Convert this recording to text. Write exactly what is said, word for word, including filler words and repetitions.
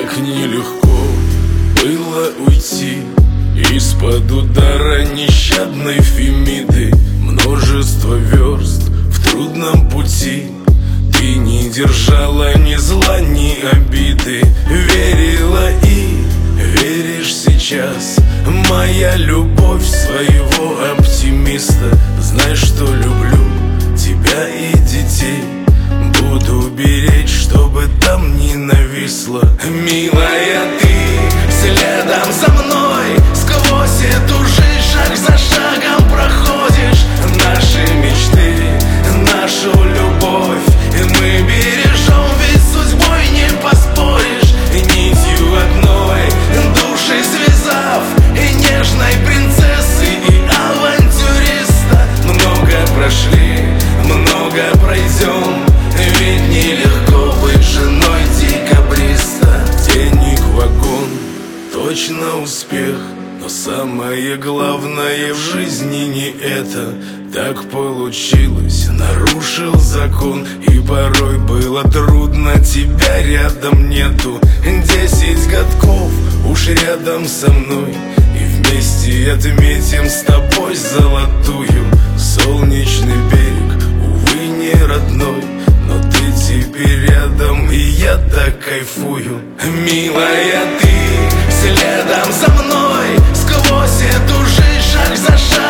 Как нелегко было уйти из-под удара нещадной Фемиды. Множество верст в трудном пути, ты не держала ни зла, ни обиды. Верила и веришь сейчас, моя любовь, своего оптимиста. Знай, что люблю тебя и детей, буду беречь, чтобы там не нависло. Милая, ты следом за мной, сквозь эту жизнь шаг за шагом проходишь. Наши мечты, нашу любовь мы бережем, ведь судьбой не поспоришь. Нитью одной души связав, и нежной принцессы, и авантюриста. Много прошли, много пройдем, ведь нелегко быть женой декабриста. Денег вагон, точно успех, но самое главное в жизни не это. Так получилось, нарушил закон, и порой было трудно, тебя рядом нету. Десять годков уж рядом со мной, и вместе отметим с тобой золотую. Солнечный берег, увы, не родной, но ты теперь рядом, и я так кайфую. Милая, ты следом за мной, сквозь эту жизнь шаг за шагом